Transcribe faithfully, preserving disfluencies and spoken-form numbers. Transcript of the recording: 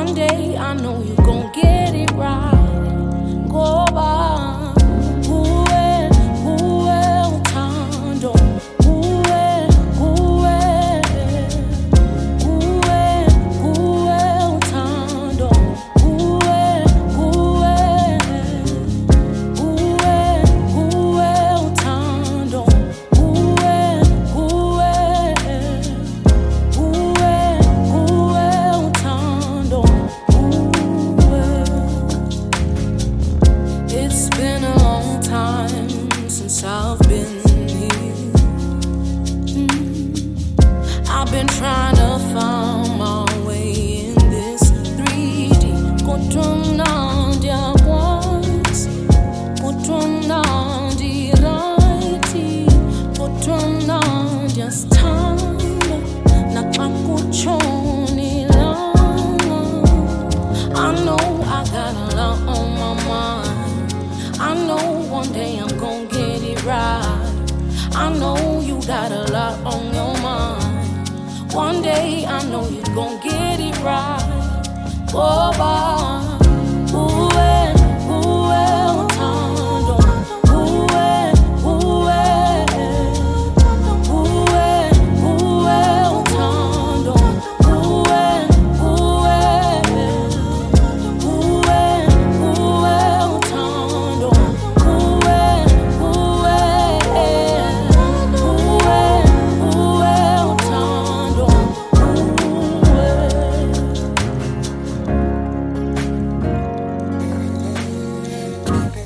One day I know you gon' get it right. Go by. Uwe, uwe utando. Uwe, uwe. Uwe, uwe utando. Uwe, uwe. Uwe, uwe utando. Uwe, uwe. Uwe, uwe utando. Uwe. It's been a long time since I've been here. Mm. I've been trying to find my way in this three D. Kotunandia once, kotunandi righty, kotunandia stand. Nakakuchoni lama. I know I got a lot on my mind. I know one day I'm gon' get it right. I know you got a lot on your mind. One day I know you gon' get it right. Oh, bye. Uwe, uwe, utando. Uwe, uwe. Uwe, uwe, utando. Uwe, uwe. Uwe, uwe, utando. Uwe, uwe. Uwe, uwe, utando. Uwe.